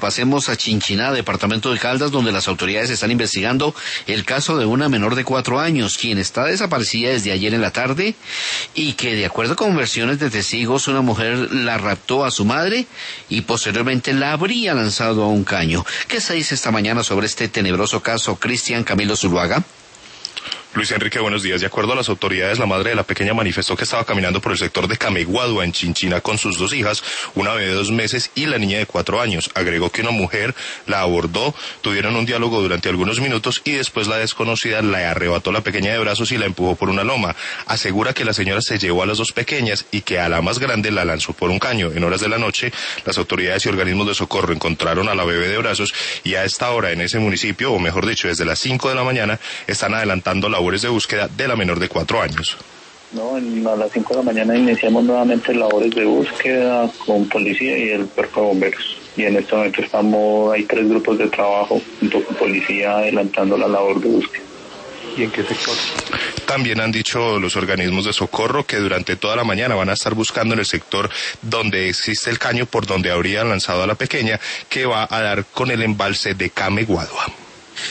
pasemos a Chinchiná, departamento de Caldas, donde las autoridades están investigando el caso de una menor de 4 años, quien está desaparecida desde ayer en la tarde y que, de acuerdo con versiones de testigos, una mujer la raptó a su madre y posteriormente la habría lanzado a un caño. ¿Qué se dice esta mañana sobre este tenebroso caso, Cristian Camilo Zuluaga? Luis Enrique, buenos días. De acuerdo a las autoridades, la madre de la pequeña manifestó que estaba caminando por el sector de Cameguadua, en Chinchiná, con sus 2 hijas, una bebé de 2 meses y la niña de 4 años. Agregó que una mujer la abordó, tuvieron un diálogo durante algunos minutos y después la desconocida le arrebató la pequeña de brazos y la empujó por una loma. Asegura que la señora se llevó a las 2 pequeñas y que a la más grande la lanzó por un caño. En horas de la noche, las autoridades y organismos de socorro encontraron a la bebé de brazos y a esta hora en ese municipio, o mejor dicho, desde las 5 de la mañana, están adelantando labores de búsqueda de la menor de 4 años. No, a las 5 de la mañana iniciamos nuevamente labores de búsqueda con policía y el cuerpo de bomberos. Y en este momento hay 3 grupos de trabajo junto con policía adelantando la labor de búsqueda. ¿Y en qué sector? También han dicho los organismos de socorro que durante toda la mañana van a estar buscando en el sector donde existe el caño por donde habrían lanzado a la pequeña, que va a dar con el embalse de Cameguadua.